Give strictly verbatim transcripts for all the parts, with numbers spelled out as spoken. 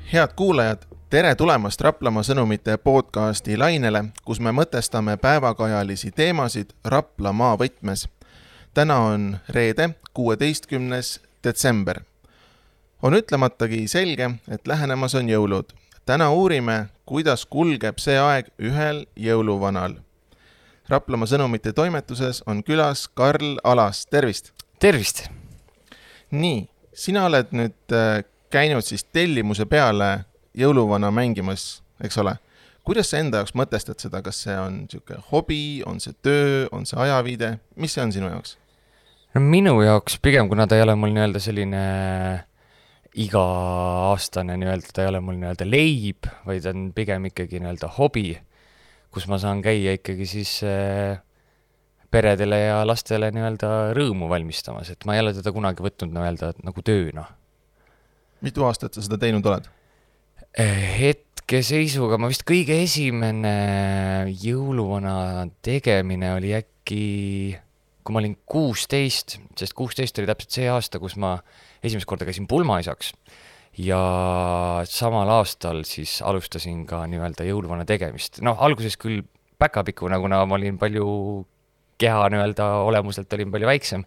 Head kuulajad, tere tulemast Raplamaa sõnumite podcasti lainele, kus me mõtestame päevakajalisi teemasid Raplamaa võtmes. Täna on reede, kuueteistkümnes detsember. On ütlematagi selge, et lähenemas on jõulud. Täna uurime, kuidas kulgeb see aeg ühel jõuluvanal. Raplamaa sõnumite toimetuses on külas Karl Alas. Tervist! Tervist! Nii, sina oled nüüd käinud siis tellimuse peale jõuluvana mängimas, eks ole. Kuidas sa enda jaoks mõtestad seda? Kas see on siuke hobi, on see töö, on see ajaviide? Mis see on sinu jaoks? No minu jaoks pigem, kuna ta ei ole mul nii-öelda selline iga-aastane nii-öelda, ta ei ole mul nii-öelda leib, vaid on pigem ikkagi nii-öelda hobi, kus ma saan käia ikkagi siis peredele ja lastele nii-öelda rõõmu valmistamas, et ma ei ole teda kunagi võtnud nii-öelda nagu tööna. Mitu aastat sa seda teinud oled? Hetke seisuga, ma vist kõige esimene jõuluvana tegemine oli äkki, kui ma olin kuusteist, sest kuusteist oli täpselt see aasta, kus ma esimest korda käisin pulmaisaks ja samal aastal siis alustasin ka nii-öelda jõuluvana tegemist. No alguses küll päkapikuna, kuna ma olin palju keha nii-öelda olemuselt olin palju väiksem.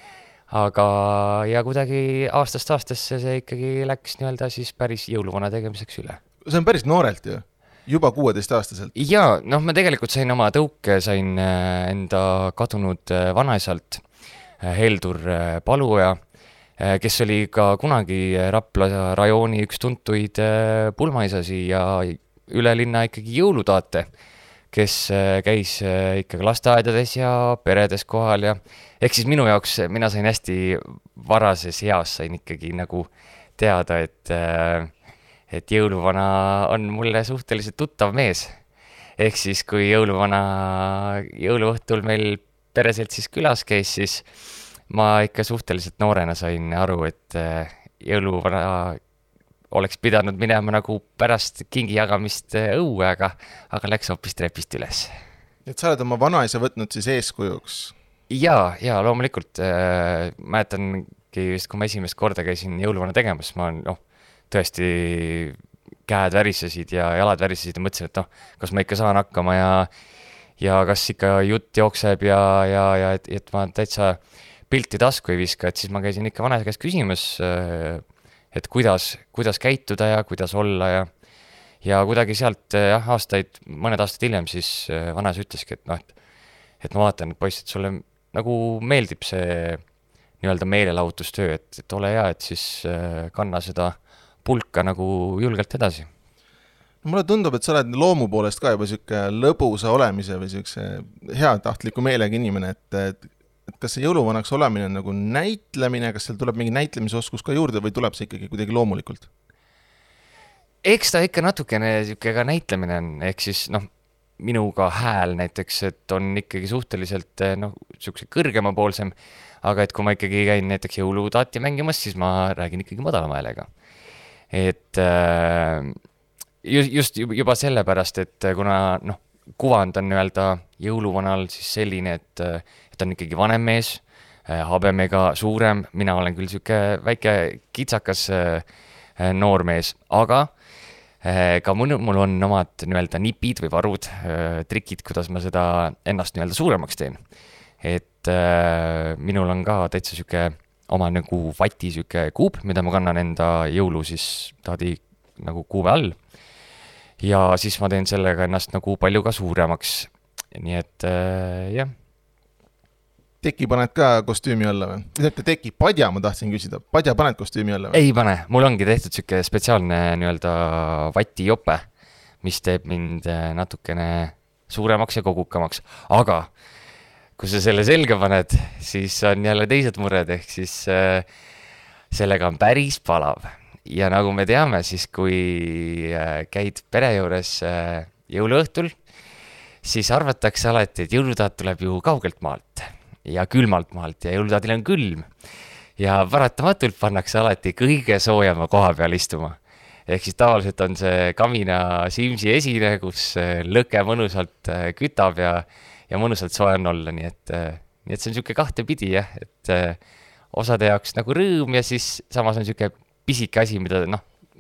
Aga ja kuidagi aastast aastasse see ikkagi läks nii-öelda siis päris jõuluvana tegemiseks üle. See on päris noorelt ju, juba kuueteist aastaselt. Jaa, noh ma tegelikult sain oma tõuke, sain enda kadunud vanaisalt Heldur Paluja, kes oli ka kunagi Rapla rajooni üks tuntuid pulmaisasi ja üle linna ikkagi jõulutaate, kes käis ikkagi lasteaedades ja peredes kohal ja ehk siis minu jaoks, mina sain hästi varases eas, sain ikkagi nagu teada, et, et jõuluvana on mulle suhteliselt tuttav mees. Ehk siis, kui jõuluvana jõuluõhtul meil pereselt siis külas käis, siis ma ikka suhteliselt noorena sain aru, et jõuluvana oleks pidanud minema nagu pärast kingi jagamist õue, aga, aga läks hoopis trepist üles. Et sa oled oma vanaisa võtnud siis eeskujuks? Jaa, jaa, loomulikult äh, mäletangi vist, kui ma esimest korda käisin jõuluvana tegemas, ma no, tõesti käed värisesid ja jalad värisesid ja mõtlesin, et noh, kas ma ikka saan hakkama ja, ja kas ikka jutt jookseb ja, ja, ja et, et ma täitsa pilti tasku ei viska, et siis ma käisin ikka vanaisa käest küsimas, äh, et kuidas, kuidas käituda ja kuidas olla ja, ja kuidagi sealt jah, aastaid, mõned aastad hiljem siis vanaisa ütleski, et noh, et, et ma vaatan, et poiss, et sulle nagu meeldib see nii-öelda meelelahutustöö, et, et ole hea, et siis kanna seda pulka nagu julgelt edasi. No, mulle tundub, et sa oled loomu poolest ka juba siuke lõbusa olemise või siukse heatahtliku meelega inimene, et, et, et kas see jõuluvanaks olemine on nagu näitlemine, kas seal tuleb mingi näitlemisoskus ka juurde või tuleb see ikkagi kuidagi loomulikult? Eks ta ikka natukene siuke ka näitlemine on, ehk siis noh, minuga hääl näiteks, et on ikkagi suhteliselt noh, siukse kõrgema poolsem, aga et kui ma ikkagi käin näiteks jõulutaati mängimas, siis ma räägin ikkagi madalama häälega. Et just juba sellepärast, et kuna noh, kuvand on nii-öelda jõuluvanal siis selline, et, et on ikkagi vanem mees, habemega suurem, mina olen küll siuke väike kitsakas noormees, aga ka mul, mul on omad nii-öelda nipid või varud, trikid, kuidas ma seda ennast nii-öelda suuremaks teen. Et äh, minul on ka täitsa siuke oma nagu vati siuke kuub, mida ma kannan enda jõulu siis taadi nagu kuube all. Ja siis ma teen sellega ennast nagu palju ka suuremaks. Nii et äh, jah. Teki paned ka kostüümi alla või? Te teki padja, ma tahtsin küsida. Padja paned kostüümi alla või? Ei pane. Mul ongi tehtud siuke spetsiaalne nii-öelda vati jope, mis teeb mind natukene suuremaks ja kogukamaks. Aga kui sa selle selga paned, siis on jälle teised mured, ehk siis äh, sellega on päris palav. Ja nagu me teame, siis kui äh, käid pere juures äh, jõuluõhtul, siis arvatakse alati, et jõulutaat tuleb ju kaugelt maalt ja külmalt maalt ja jõulutaadil on külm. Ja paratamatult pannakse alati kõige soojama koha peal istuma. Ehk siis tavaliselt on see kamina Simsi esine, kus lõke mõnusalt kütab ja, ja mõnusalt soe on olla. Nii et, nii et see on siuke kahte pidi, jah, et osade jaoks nagu rõõm ja siis samas on siuke pisike asi, mida noh,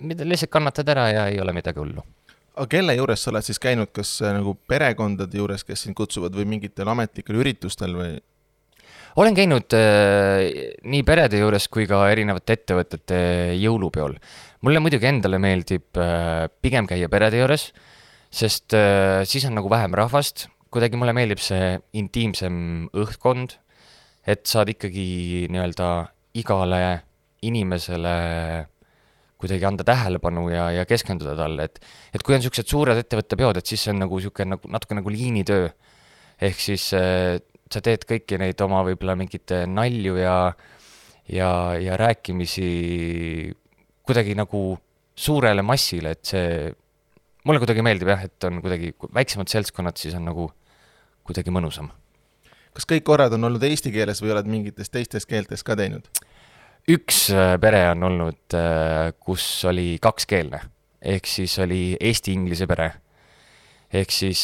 mida lihtsalt kannatad ära ja ei ole midagi hullu. Aga kelle juures sa oled siis käinud, kas nagu perekondade juures, kes sind kutsuvad või mingitel ametlikel üritustel või? Olen käinud äh, nii perede juures kui ka erinevate ettevõtete jõulupeol. Mulle muidugi endale meeldib äh, pigem käia perede juures, sest äh, siis on nagu vähem rahvast. Kuidagi mulle meeldib see intiimsem õhkkond, et saad ikkagi nii-öelda igale inimesele kuidagi anda tähelepanu ja, ja keskenduda talle, et, et kui on sellised suured ettevõtte peod, et siis see on nagu, siuke, nagu natuke nagu liinitöö. Ehk siis äh, sa teed kõiki neid oma võib-olla mingite nalju ja, ja, ja rääkimisi kuidagi nagu suurele massile, et see, mulle kuidagi meeldib jah, et on kuidagi väiksemad seltskonnad, siis on nagu kuidagi mõnusam. Kas kõik korrad on olnud eesti keeles või oled mingites teistes keeltes ka teinud? Üks pere on olnud, kus oli kakskeelne, ehk siis oli eesti-inglise pere. Ehk siis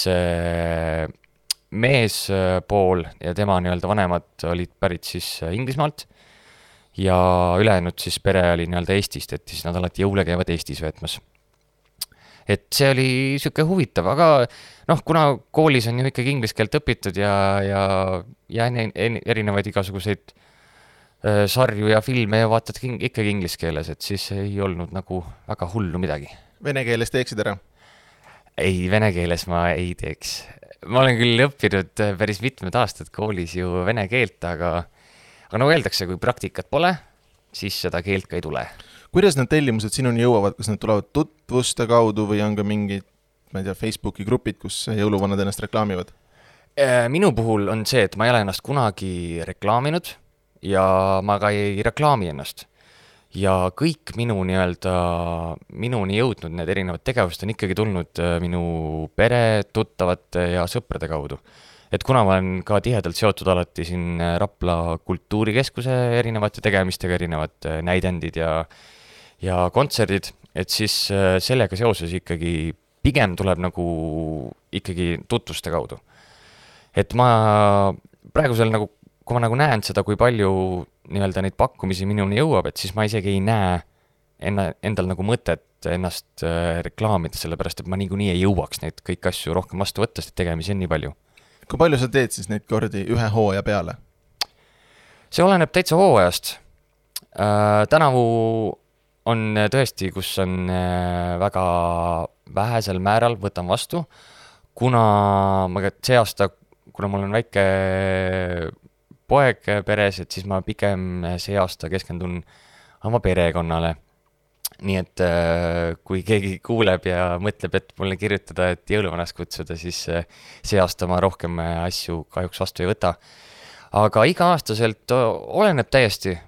mees pool ja tema nii-öelda vanemad olid pärit siis Inglismaalt ja ülejäänud siis pere oli nii-öelda Eestist, et siis nad alati jõule käivad Eestis veetmas. Et see oli siuke huvitav, aga noh, kuna koolis on ju ikkagi inglise keelt õpitud ja, ja, ja erinevaid igasuguseid sarju ja filme ja vaatad ikkagi inglise keeles, et siis ei olnud nagu väga hullu midagi. Vene keeles teeksid ära? Ei, vene keeles ma ei teeks. Ma olen küll õppinud päris mitmed aastad koolis ju vene keelt, aga, aga nagu öeldakse, kui praktikat pole, siis seda keelt ka ei tule. Kuidas need tellimused sinuni jõuavad? Kas need tulevad tutvuste kaudu või on ka mingid, ma ei tea, Facebooki grupid, kus jõuluvanad ennast reklaamivad? Minu puhul on see, et ma ei ole ennast kunagi reklaaminud ja ma ka ei reklaami ennast. Ja kõik minu nii-öelda, minuni jõudnud need erinevad tegevused on ikkagi tulnud minu pere, tuttavate ja sõprade kaudu. Et kuna ma olen ka tihedalt seotud alati siin Rapla kultuurikeskuse erinevate tegemistega, erinevad näidendid ja, ja kontserdid, et siis sellega seoses ikkagi pigem tuleb nagu ikkagi tutvuste kaudu. Et ma praegusel nagu kui ma nagu näen seda, kui palju nii-öelda neid pakkumisi minuni jõuab, et siis ma isegi ei näe enna, endal nagu mõtet ennast reklaamida, sellepärast, et ma niikuinii ei jõuaks neid kõik asju rohkem vastu võtta, sest tegemisi on nii palju. Kui palju sa teed siis neid kordi ühe hooaja peale? See oleneb täitsa hooajast. Tänavu on tõesti, kus on väga vähesel määral võtan vastu, kuna ma see aasta, kuna mul on väike poeg peres, et siis ma pigem see aasta keskendun oma perekonnale. Nii et kui keegi kuuleb ja mõtleb, et mulle kirjutada, et jõuluvanas kutsuda, siis see aasta ma rohkem asju kahjuks vastu ei võta. Aga iga-aastaselt oleneb täiesti,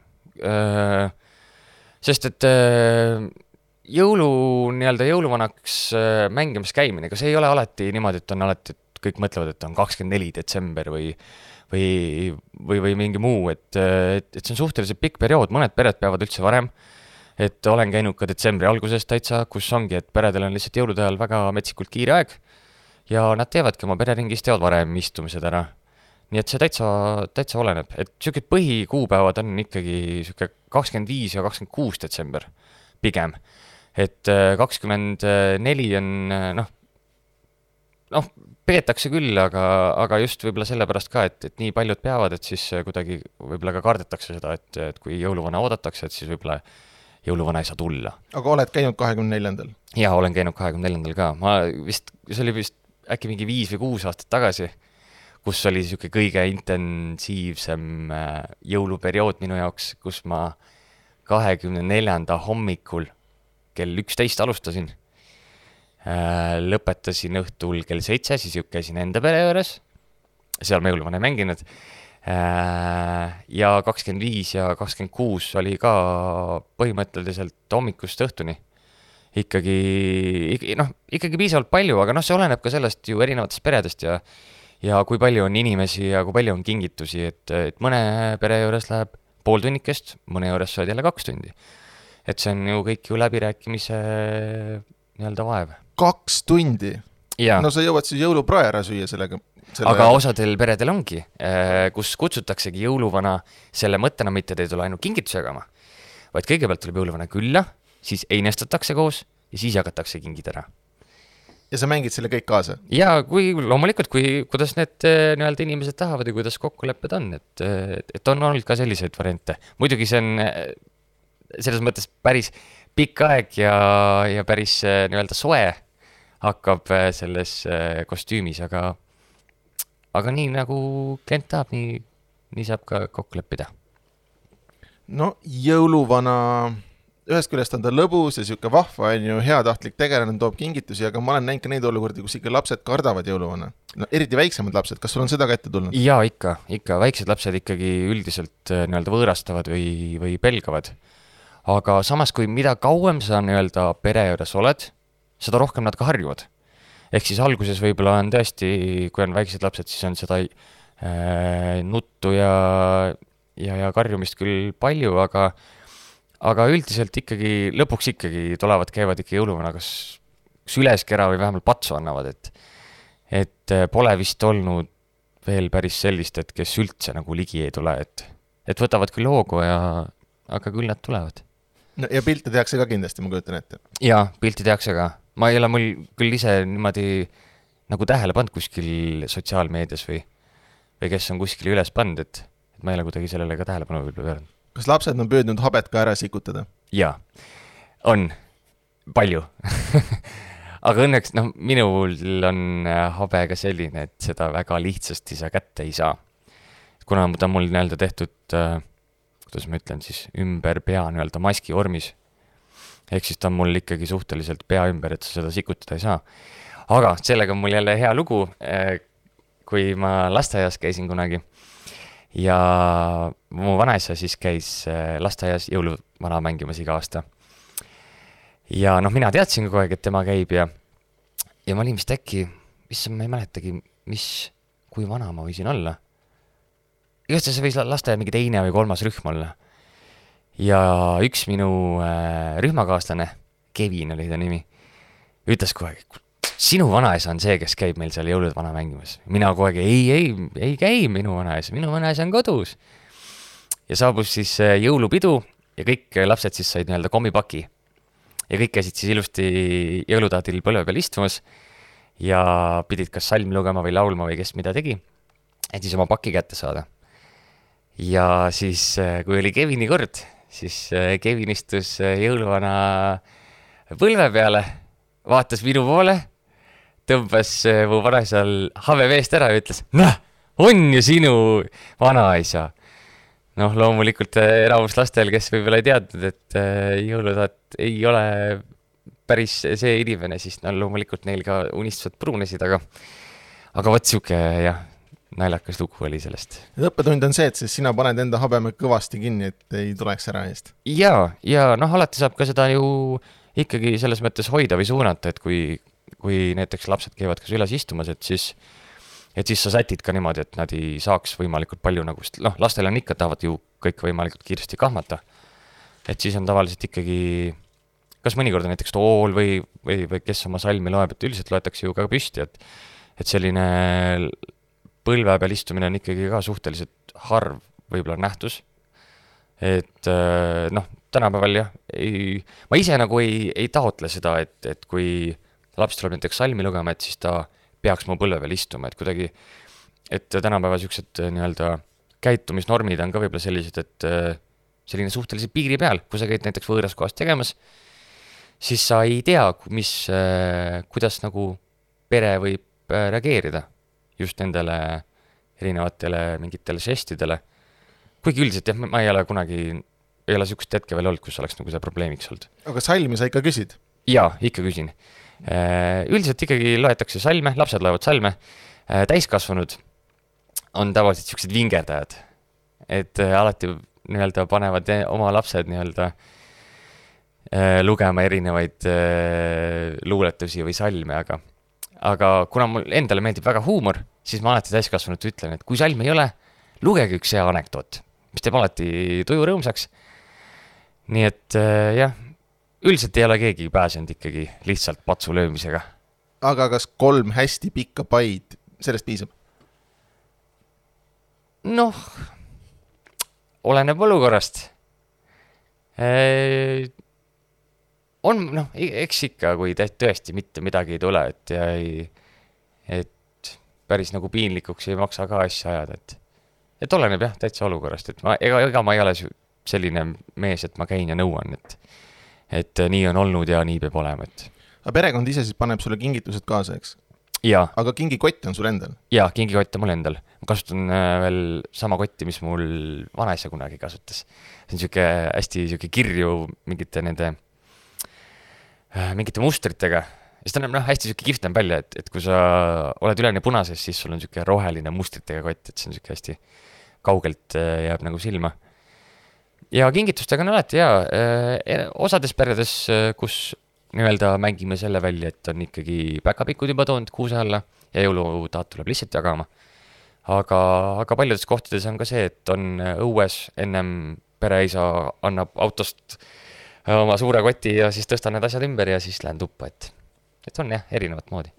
sest et jõulu, nii-öelda jõuluvanaks mängimas käimine, aga see ei ole alati niimoodi, et on alati, et kõik mõtlevad, et on kakskümmend neli detsember või Või, või, või mingi muu, et, et, et see on suhteliselt pikk periood, mõned pered peavad üldse varem, et olen käinud ka detsembri algusest täitsa, kus ongi, et peredel on lihtsalt jõulude ajal väga metsikult kiire aeg ja nad teevadki oma pereringis, teevad varem istumised ära. Nii et see täitsa, täitsa oleneb, et siukid põhikuupäevad on ikkagi siuke kakskümmend viis ja kakskümmend kuus detsember pigem, et kakskümmend neli on, noh, noh, peetakse küll, aga, aga just võib-olla sellepärast ka, et, et nii paljud peavad, et siis kuidagi võib-olla ka kardetakse seda, et, et kui jõuluvana oodatakse, et siis võib-olla jõuluvana ei saa tulla. Aga oled käinud kahekümne neljandal? Jaa, olen käinud kahekümne neljandal ka. Ma vist, see oli vist äkki mingi viis või kuus aastat tagasi, kus oli siuke kõige intensiivsem jõuluperiood minu jaoks, kus ma kahekümne neljanda hommikul kell üksteist alustasin. Lõpetasin õhtul kell seitse, siis käisin enda pere juures, seal me jõuluvana ei mänginud, ja kakskümmend viis ja kakskümmend kuus oli ka põhimõtteliselt hommikust õhtuni. Ikkagi, noh, ikkagi piisavalt palju, aga noh, see oleneb ka sellest ju erinevatest peredest ja, ja kui palju on inimesi ja kui palju on kingitusi, et, et mõne pere juures läheb pool tunnikest, mõne juures saad jälle kaks tundi. Et see on ju kõik ju läbirääkimise nii-öelda vaev. Kaks tundi? Ja. No sa jõuad siis jõuluprae ära süüa sellega. Selle aga osadel peredel ongi, kus kutsutaksegi jõuluvana selle mõttena mitte, te ei tule ainult kingitusega, vaid kõigepealt tuleb jõuluvana külla, siis einestatakse koos ja siis jagatakse kingid ära. Ja sa mängid selle kõik kaasa? Ja kui loomulikult, kui, kuidas need nii-öelda inimesed tahavad ja kuidas kokkulepped on, et, et on olnud ka selliseid variante. Muidugi see on selles mõttes päris pikk aeg ja, ja päris nii-öelda soe hakkab selles kostüümis, aga, aga nii nagu klient tahab, nii, nii saab ka kokku leppida. No jõuluvana... Ühest küljest on ta lõbus ja siuke vahva on ju heatahtlik tegelane toob kingitusi, aga ma olen näinud ka neid olukordi, kus ikka lapsed kardavad jõuluvana. No, eriti väiksemad lapsed, kas sul on seda ka ette tulnud? Jaa, ikka, ikka. Väiksed lapsed ikkagi üldiselt nii-öelda võõrastavad või, või pelgavad. Aga samas, kui mida kauem sa nii-öelda pere juures oled, seda rohkem nad ka harjuvad. Ehk siis alguses võib-olla on tõesti, kui on väiksed lapsed, siis on seda äh, nuttu ja, ja, ja karjumist küll palju, aga Aga üldiselt ikkagi, lõpuks ikkagi tulevad, käivad ikka jõuluvana, kas, kas üleskera või vähemalt patsu annavad, et, et pole vist olnud veel päris sellist, et kes üldse nagu ligi ei tule, et, et võtavad küll hoogu ja, aga küll nad tulevad. No, ja pilte tehakse ka kindlasti, ma kujutan ette. Jaa, pilti tehakse ka. Ma ei ole mul küll ise niimoodi nagu tähele pannud kuskil sotsiaalmeedias või, või kes on kuskil üles pannud, et, et ma ei ole kuidagi sellele ka tähelepanu võib-olla pööranud. Kas lapsed on püüdnud habet ka ära sikutada? Jaa, on palju. Aga õnneks noh, minul on habe ka selline, et seda väga lihtsasti sa kätte ei saa. Kuna ta on mul nii-öelda tehtud, kuidas ma ütlen siis, ümber pea nii-öelda maski vormis. Ehk siis ta on mul ikkagi suhteliselt pea ümber, et sa seda sikutada ei saa. Aga sellega on mul jälle hea lugu, kui ma lasteaias käisin kunagi. Ja mu vanaisa siis käis lasteaias jõuluvana mängimas iga aasta. Ja noh, mina teadsin kogu aeg, et tema käib ja, ja ma olin vist äkki, mis ma ei mäletagi, mis, kui vana ma võisin olla. Igast see võis lasteaia mingi teine või kolmas rühm olla. Ja üks minu äh, rühmakaaslane, Kevin oli ta nimi, ütles kogu aeg, sinu vanaisa on see, kes käib meil seal jõuluvana mängimas. Mina kogu aeg, ei, ei, ei käi minu vanaisa, minu vanaisa on kodus. Ja saabus siis jõulupidu ja kõik lapsed siis said nii-öelda kommipaki. Ja kõik käisid siis ilusti jõulutaadil põlve peal istumas ja pidid kas salm lugema või laulma või kes mida tegi, et siis oma paki kätte saada. Ja siis, kui oli Kevini kord, siis Kevin istus jõuluvana põlve peale, vaatas minu poole, tõmbas mu vanaisal habe veest ära ja ütles, noh, on ju sinu vanaisa. Noh, loomulikult enamus lastel, kes võib-olla ei teadnud, et jõulutaat ei ole päris see inimene, siis no, loomulikult neil ka unistused pruunesid, aga, aga võt siuke, jah, naljakas lugu oli sellest. Õppetund on see, et siis sina paned enda habeme kõvasti kinni, et ei tuleks ära eest. Jaa, ja noh, alati saab ka seda ju ikkagi selles mõttes hoida või suunata, et kui kui näiteks lapsed käivad kas üles istumas, et siis, et siis sa sätid ka niimoodi, et nad ei saaks võimalikult palju nagu, noh, lastel on ikka, tahavad ju kõik võimalikult kiiresti kahmata. Et siis on tavaliselt ikkagi, kas mõnikord on näiteks tool või, või, või kes oma salmi loeb, et üldiselt loetakse ju ka püsti, et, et selline põlve peal istumine on ikkagi ka suhteliselt harv võib-olla nähtus. Et noh, tänapäeval jah, ei, ma ise nagu ei, ei taotle seda, et, et kui laps tuleb näiteks salmi lugema, et siis ta peaks mu põlve peal istuma, et kuidagi, et tänapäeva siuksed nii-öelda käitumisnormid on ka võib-olla sellised, et selline suhteliselt piiri peal, kui sa käid näiteks võõras kohas tegemas, siis sa ei tea, mis, kuidas nagu pere võib reageerida just nendele erinevatele mingitele žestidele. Kuigi üldiselt jah, ma ei ole kunagi, ei ole siukest hetke veel olnud, kus oleks nagu see probleemiks olnud. Aga salmi sa ikka küsid? Jaa, ikka küsin. Üldiselt ikkagi loetakse salme, lapsed loevad salme, täiskasvanud on tavaliselt siuksed vingerdajad, et alati nii-öelda panevad oma lapsed nii-öelda lugema erinevaid luuletusi või salme, aga, aga kuna mul endale meeldib väga huumor, siis ma alati täiskasvanud ütlen, et kui salm ei ole, lugege üks hea anekdoot, mis teeb alati tuju rõõmsaks. Nii et jah, üldiselt ei ole keegi pääsenud ikkagi lihtsalt patsu löömisega. Aga kas kolm hästi pikka paid, sellest piisab? Noh, oleneb olukorrast. on, noh, eks ikka, kui tõesti mitte midagi ei tule, et ja ei, et päris nagu piinlikuks ei maksa ka asja ajada, et, et oleneb jah, täitsa olukorrast, et ma, ega, ega ma ei ole selline mees, et ma käin ja nõuan, et, et nii on olnud ja nii peab olema, et. Aga perekond ise siis paneb sulle kingitused kaasa, eks? Ja. Aga kingikott on sul endal? Jaa, kingikott on mul endal. Ma kasutan veel sama kotti, mis mul vanaisa kunagi kasutas. See on siuke hästi siuke kirju mingite nende, mingite mustritega. Ja seda on no, hästi siuke kihvtem välja, et, et kui sa oled üleni punases, siis sul on siuke roheline mustritega kott, et see on siuke hästi kaugelt jääb nagu silma. Ja kingitustega on alati jaa, osades peredes, kus nii-öelda mängime selle välja, et on ikkagi päkapikud juba toonud kuuse alla ja jõulutaat tuleb lihtsalt jagama. Aga, aga paljudes kohtades on ka see, et on õues ennem pereisa annab autost oma suure koti ja siis tõstan need asjad ümber ja siis lähen tuppa, et, et on jah, erinevat moodi.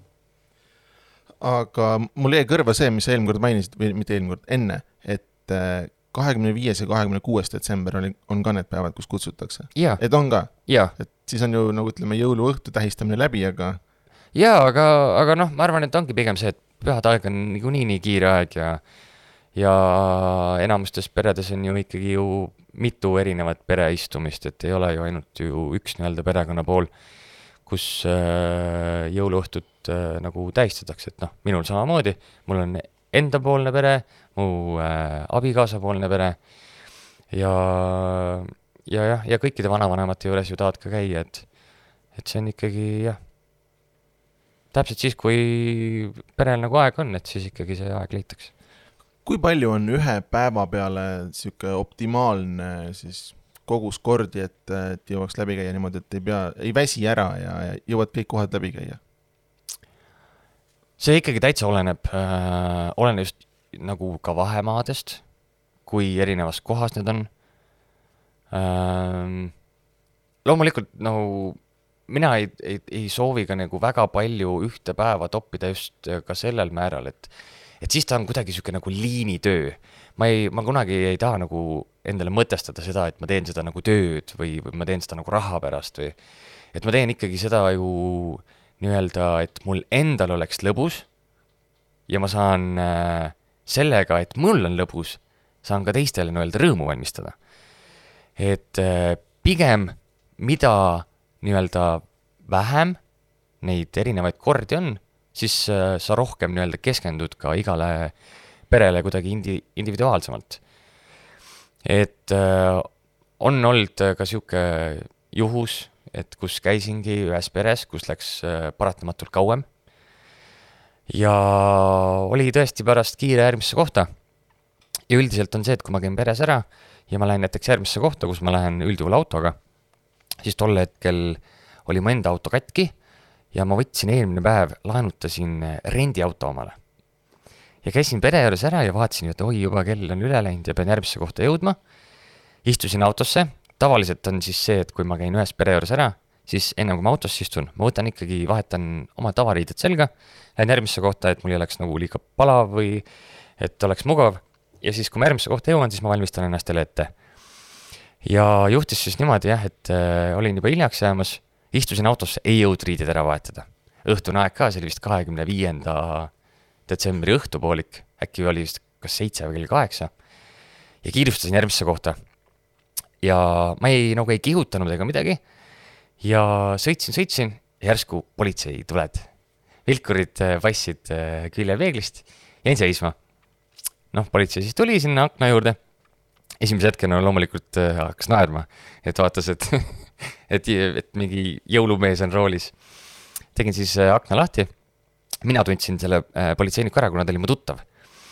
Aga mul jäi kõrva see, mis eelmine kord mainisid, või mitte eelmine kord, enne, et kahekümne viies ja kahekümne kuues detsember on, on ka need päevad, kus kutsutakse. Ja. Et on ka? Ja. Et siis on ju, nagu ütleme, jõuluõhtu tähistamine läbi, aga... Jaa, aga, aga noh, ma arvan, et ongi pigem see, et pühad aeg on nii, nii, nii kiire aeg ja, ja enamustes peredes on ju ikkagi ju mitu erinevat pereistumist, et ei ole ju ainult ju üks nii-öelda perekonna pool, kus äh, jõuluõhtut äh, nagu tähistatakse, et noh, minul samamoodi, mul on endapoolne pere, mu äh, abikaasapoolne pere ja, ja, ja, ja kõikide vanavanemate juures ju tahad ka käia, et, et see on ikkagi, jah, täpselt siis, kui perel nagu aeg on, et siis ikkagi see aeg leitakse. Kui palju on ühe päeva peale siuke optimaalne siis kogus kordi, et, et jõuaks läbi käia niimoodi, et ei pea, ei väsi ära ja, ja jõuad kõik kohad läbi käia? See ikkagi täitsa oleneb, äh, oleneb just nagu ka vahemaadest, kui erinevas kohas need on. Ähm, loomulikult, nagu mina ei, ei, ei soovi ka nagu väga palju ühte päeva toppida just ka sellel määral, et, et siis ta on kuidagi siuke nagu liinitöö. Ma, ei, ma kunagi ei taha nagu endale mõtestada seda, et ma teen seda nagu tööd või, või ma teen seda nagu raha pärast või, et ma teen ikkagi seda ju nii-öelda, et mul endal oleks lõbus ja ma saan äh, sellega, et mul on lõbus, saan ka teistele nii-öelda rõõmu valmistada. Et äh, pigem mida nii-öelda vähem neid erinevaid kordi on, siis äh, sa rohkem nii-öelda keskendud ka igale perele kuidagi indi- individuaalsemalt. Et äh, on olnud ka siuke juhus, et kus käisingi ühes peres, kus läks paratamatult kauem. Ja oli tõesti pärast kiire järgmisse kohta. Ja üldiselt on see, et kui ma käin peres ära ja ma lähen näiteks järgmisse kohta, kus ma lähen üldjuhul autoga, siis tol hetkel oli mu enda auto katki ja ma võtsin eelmine päev, laenutasin rendiauto omale. Ja käisin pere juures ära ja vaatasin, et oi, juba kell on üle läinud ja pean järgmisse kohta jõudma. Istusin autosse. Tavaliselt on siis see, et kui ma käin ühes pere juures ära, siis enne kui ma autosse istun, ma võtan ikkagi, vahetan oma tavariided selga, lähen järgmisse kohta, et mul ei oleks nagu liiga palav või et oleks mugav. Ja siis, kui ma järgmisse kohta jõuan, siis ma valmistan ennast jälle ette. Ja juhtis siis niimoodi jah, et äh, olin juba hiljaks jäämas, istusin autosse, ei jõud riided ära vahetada. Õhtune aeg ka, see oli vist kahekümne viienda detsembri õhtupoolik, äkki oli vist kas seitse või kell kaheksa. Ja kiirustasin järgmisse kohta. Ja ma ei, nagu ei kihutanud ega midagi ja sõitsin, sõitsin ja järsku politsei tuled. Vilkurid passid küljepeeglist, jäin seisma. Noh, politsei siis tuli sinna akna juurde. Esimese hetkena loomulikult hakkas naerma, et vaatas, et, et, et mingi jõulumees on roolis. Tegin siis akna lahti. Mina tundsin selle politseiniku ära, kuna ta oli mu tuttav.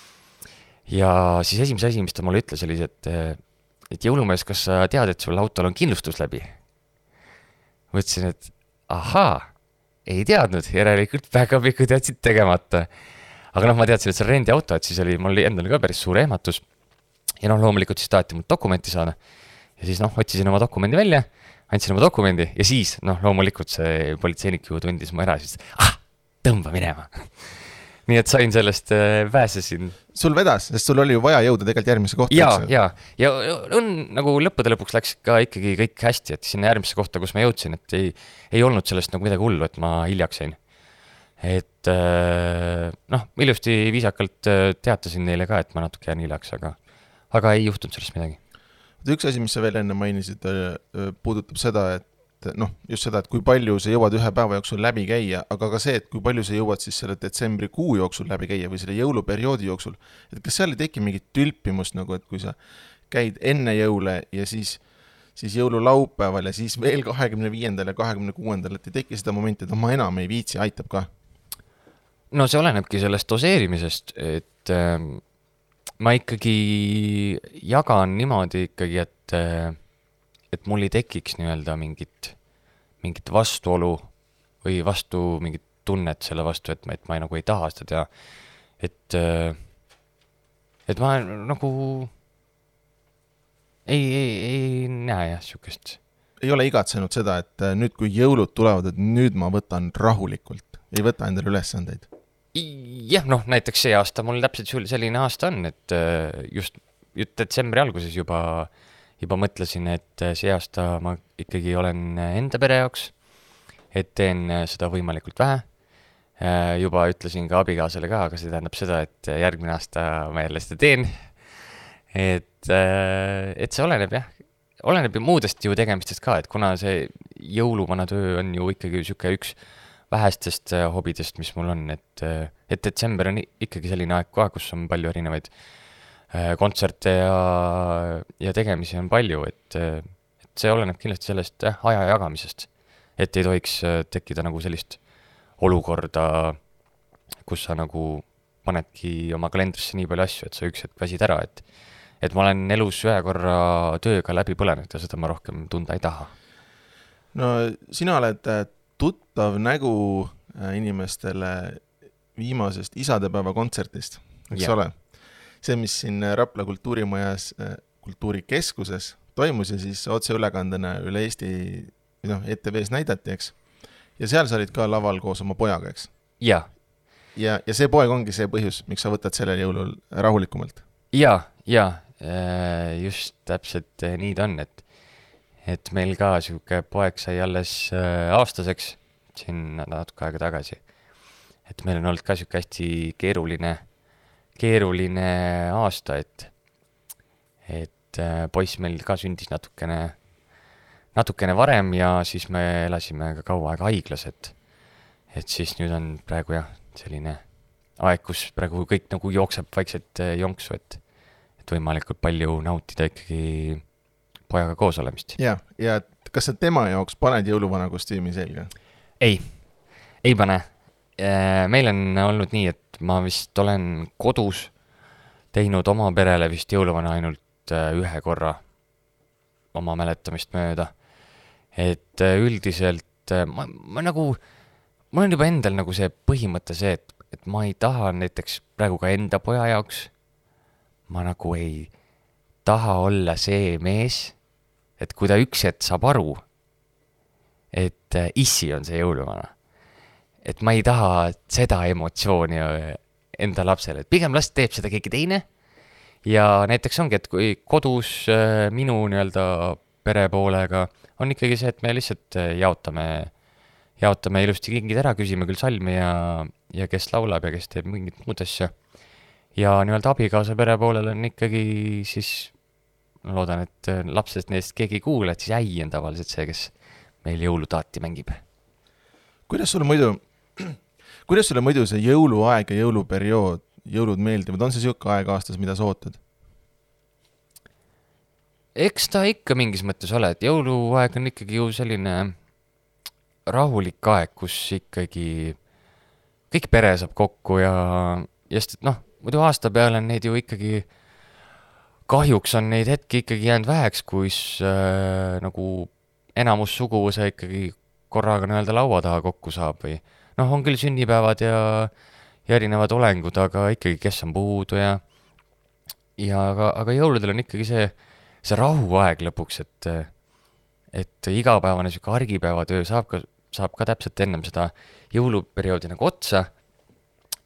Ja siis esimese asi, mis ta mulle ütles, oli see, et et jõulumees, kas sa tead, et sul autol on kindlustus läbi? Mõtlesin, et ahaa, ei teadnud, järelikult päkapikud jätsid tegemata. Aga noh, ma teadsin, et see on rendi auto, et siis oli, mul oli endal ka päris suur ehmatus. Ja noh, loomulikult siis taheti mul dokumenti saada. Ja siis noh, otsisin oma dokumendi välja, andsin oma dokumendi ja siis noh, loomulikult see politseinik ju tundis mu ära, siis ah, tõmba minema. nii et sain sellest äh, pääsesin. Sul vedas, sest sul oli ju vaja jõuda tegelikult järgmise kohta. Ja, ja, ja on nagu lõppude lõpuks läks ka ikkagi kõik hästi, et sinna järgmisse kohta, kus ma jõudsin, et ei, ei olnud sellest nagu midagi hullu, et ma hiljaks sain. Et noh, ilusti viisakalt teatasin neile ka, et ma natuke jään hiljaks, aga, aga ei juhtunud sellest midagi. Üks asi, mis sa veel enne mainisid, puudutab seda, et noh, just seda, et kui palju sa jõuad ühe päeva jooksul läbi käia, aga ka see, et kui palju sa jõuad siis selle detsembri kuu jooksul läbi käia või selle jõuluperioodi jooksul, et kas seal ei teki mingit tülpimust nagu, et kui sa käid enne jõule ja siis, siis jõululaupäeval ja siis veel kahekümne viiendal ja kahekümne kuuendal, et ei teki seda momenti, et ma enam ei viitsi, aitab ka? No see olenebki sellest doseerimisest, et äh, ma ikkagi jagan niimoodi ikkagi, et äh, et mul ei tekiks nii-öelda mingit, mingit vastuolu või vastu mingit tunnet selle vastu, et ma, et ma ei, nagu ei taha seda teha. Et, et ma nagu ei, ei, ei näe jah siukest. Ei ole igatsenud seda, et nüüd kui jõulud tulevad, et nüüd ma võtan rahulikult, ei võta endale ülesandeid. Jah, noh, näiteks see aasta mul täpselt selline aasta on, et just, just detsembri alguses juba juba mõtlesin, et see aasta ma ikkagi olen enda pere jaoks, et teen seda võimalikult vähe. Juba ütlesin ka abikaasale ka, aga see tähendab seda, et järgmine aasta ma jälle seda teen. Et, et see oleneb jah, oleneb ju muudest ju tegemistest ka, et kuna see jõuluvana töö on ju ikkagi siuke üks vähestest hobidest, mis mul on, et, et detsember on ikkagi selline aeg ka, kus on palju erinevaid kontserte ja, ja tegemisi on palju, et, et see oleneb kindlasti sellest eh, aja jagamisest, et ei tohiks tekkida nagu sellist olukorda, kus sa nagu panedki oma kalendrisse nii palju asju, et sa üks hetk väsid ära, et, et ma olen elus ühe korra tööga läbi põlenud ja seda ma rohkem tunda ei taha. No sina oled tuttav nägu inimestele viimasest isadepäeva kontserdist, eks ja. Ole? See, mis siin Rapla kultuurimajas, kultuurikeskuses toimus ja siis otseülekandena üle Eesti noh, E T V-s näidati, eks. Ja seal sa olid ka laval koos oma pojaga, eks? Ja. Ja, ja see poeg ongi see põhjus, miks sa võtad sellel jõulul rahulikumalt? Ja, ja, just täpselt nii ta on, et, et meil ka siuke poeg sai alles aastaseks siin natuke aega tagasi. Et meil on olnud ka siuke hästi keeruline keeruline aasta, et, et poiss meil ka sündis natukene, natukene varem ja siis me elasime ka kaua aega haiglas, et, et siis nüüd on praegu jah, selline aeg, kus praegu kõik nagu jookseb vaikselt jonksu, et, et võimalikult palju nautida ikkagi pojaga koos olemist. Ja, ja kas sa tema jaoks paned jõuluvana kostüümi selga? Ei, ei pane. Meil on olnud nii, et ma vist olen kodus teinud oma perele vist jõuluvana ainult ühe korra oma mäletamist mööda. Et üldiselt ma, ma nagu, mul on juba endal nagu see põhimõte see, et, et ma ei taha näiteks praegu ka enda poja jaoks, ma nagu ei taha olla see mees, et kui ta üks hetk saab aru, et issi on see jõuluvana, et ma ei taha seda emotsiooni enda lapsele, et pigem last teeb seda keegi teine ja näiteks ongi, et kui kodus minu nii-öelda perepoolega on ikkagi see, et me lihtsalt jaotame, jaotame ilusti kingid ära, küsime küll salmi ja, ja kes laulab ja kes teeb mingit muud asja. Ja nii-öelda abikaasa perepoolel on ikkagi siis, loodan, et lapsest neist keegi kuule, et siis äi on tavaliselt see, kes meil jõulutaati mängib. Kuidas sulle muidu Kuidas sulle muidu see jõuluaeg ja jõuluperiood, jõulud meeldivad? On see siuke aeg aastas, mida sa ootad? Eks ta ikka mingis mõttes ole, et jõuluaeg on ikkagi ju selline rahulik aeg, kus ikkagi kõik pere saab kokku ja just, et noh, muidu aasta peale on neid ju ikkagi, kahjuks on neid hetki ikkagi jäänud väheks, kus äh, nagu enamus suguvõsa ikkagi korraga nii-öelda laua taha kokku saab või noh, on küll sünnipäevad ja, ja erinevad olengud, aga ikkagi kes on puudu ja, ja aga, aga jõuludel on ikkagi see, see rahuaeg lõpuks, et, et igapäevane siuke argipäevatöö saab ka, saab ka täpselt ennem seda jõuluperioodi nagu otsa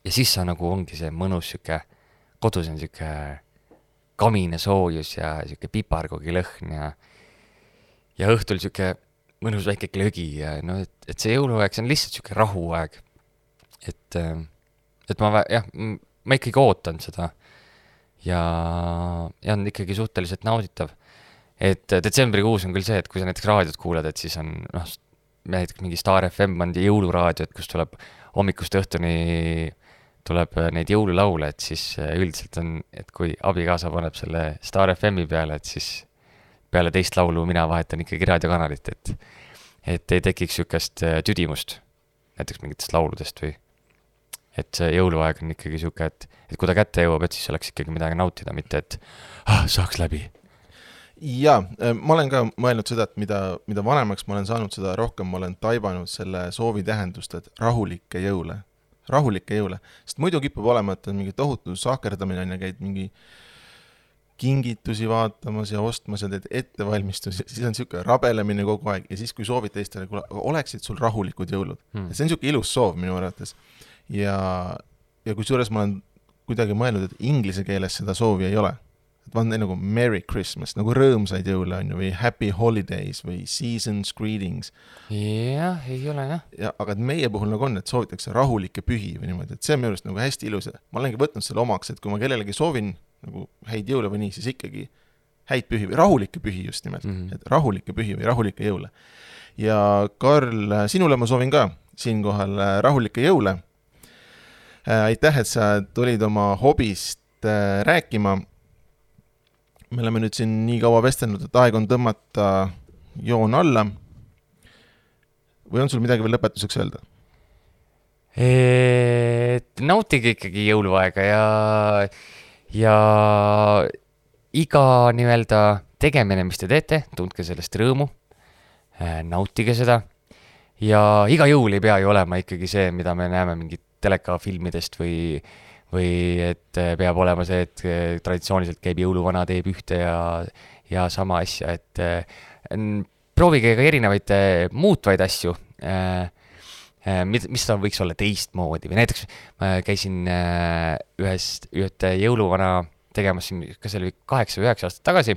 ja siis sa nagu ongi see mõnus sihuke, kodus on sihuke kamine soojus ja sihuke piparkogi lõhn ja ja õhtul sihuke mõnus väike klögi ja no, et, et see jõuluaeg, see on lihtsalt sihuke rahuaeg. Et, et ma, jah, ma ikkagi ootan seda ja, ja on ikkagi suhteliselt nauditav. Et detsembrikuus on küll see, et kui sa näiteks raadiot kuulad, et siis on, noh, näiteks mingi Star F M on jõuluraadio, et kus tuleb hommikust õhtuni tuleb neid jõululaule, et siis üldiselt on, et kui abikaasa paneb selle Star F M-i peale, et siis peale teist laulu mina vahetan ikkagi raadiokanalit, et, et ei tekiks sükest tüdimust näiteks mingitest lauludest või et see jõuluaeg on ikkagi siuke, et, et kui ta kätte jõuab, et siis oleks ikkagi midagi nautida, mitte et ah, saaks läbi. Ja, ma olen ka mõelnud seda, et mida, mida vanemaks ma olen saanud, seda rohkem ma olen taibanud selle soovi tähendust, et rahulikke jõule. Rahulikke jõule. Sest muidu kipub olema, et on mingi tohutu sahkerdamine ja käid mingi kingitusi vaatamas ja ostmas ja teed ettevalmistusi, siis on siuke rabelemine kogu aeg ja siis kui soovid teistele, oleksid sul rahulikud jõulud. Hmm. See on siuke ilus soov minu arvates. Ja, ja kui suures ma olen kuidagi mõelnud, et inglise keeles seda soovi ei ole. Et on nagu Merry Christmas, nagu rõõmsaid jõule on ju, või Happy Holidays või Seasons Greetings. Jah, ei ole jah. Ja, aga meie puhul nagu on, et soovitakse rahulikke pühi või niimoodi, et see on minu arust nagu hästi ilus. Ma olengi võtnud selle omaks, et kui ma kellelegi soovin nagu häid jõule või nii, siis ikkagi häid pühi või rahulikke pühi just nimelt, mm -hmm. et rahulikke pühi või rahulikke jõule. Ja Karl, sinule ma soovin ka siinkohal rahulikke jõule. Aitäh, et sa tulid oma hobist rääkima. Me oleme nüüd siin nii kaua vestelnud, et aeg on tõmmata joon alla. Või on sul midagi veel lõpetuseks öelda? Et nautige ikkagi jõuluaega ja ja iga nii-öelda tegemine, mis te teete, tundke sellest rõõmu, nautige seda ja iga jõul ei pea ju olema ikkagi see, mida me näeme mingit telekafilmidest või, või et peab olema see, et traditsiooniliselt käib jõuluvana, teeb ühte ja, ja sama asja, et proovige ka erinevaid muutvaid asju, mis, mis ta võiks olla teistmoodi või näiteks ma käisin ühest, ühte jõuluvana tegemas siin, kas see oli kaheksa või üheksa aastat tagasi.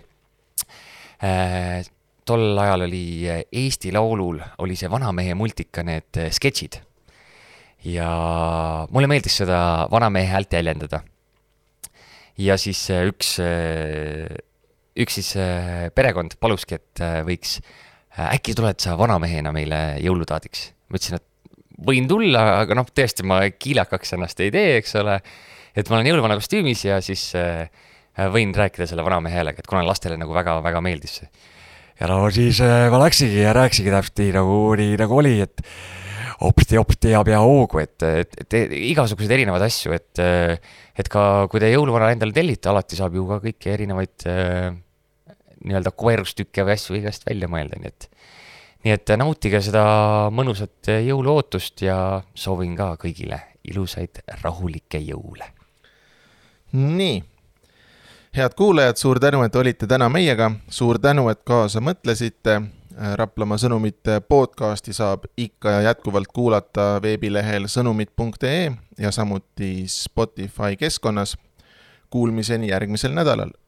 Tol ajal oli Eesti Laulul, oli see vanamehe multika need sketšid ja mulle meeldis seda vanamehe häält jäljendada. Ja siis üks, üks siis perekond paluski, et võiks, äkki tuled sa vanamehena meile jõulutaadiks. Ma ütlesin, et võin tulla, aga noh, tõesti ma kiilakaks ennast ei tee, eks ole, et ma olen jõuluvana kostüümis ja siis võin rääkida selle vanamehe häälega, et kuna lastele nagu väga-väga meeldis see. Ja no siis ma läksigi ja rääksigi täpselt nii nagu, nii, nagu oli, et opsti, opsti ja pea hoogu, et, et, et igasugused erinevad asju, et, et ka kui te jõuluvana endale tellite, alati saab ju ka kõiki erinevaid nii-öelda koerustükke või asju igast välja mõelda, nii et Nii et nautige seda mõnusat jõuluootust ja soovin ka kõigile ilusaid rahulikke jõule. Nii, head kuulajad, suur tänu, et olite täna meiega. Suur tänu, et kaasa mõtlesite. Raplamaa sõnumite podcasti saab ikka ja jätkuvalt kuulata veebilehel sõnumit punkt ee ja samuti Spotify keskkonnas. Kuulmiseni järgmisel nädalal.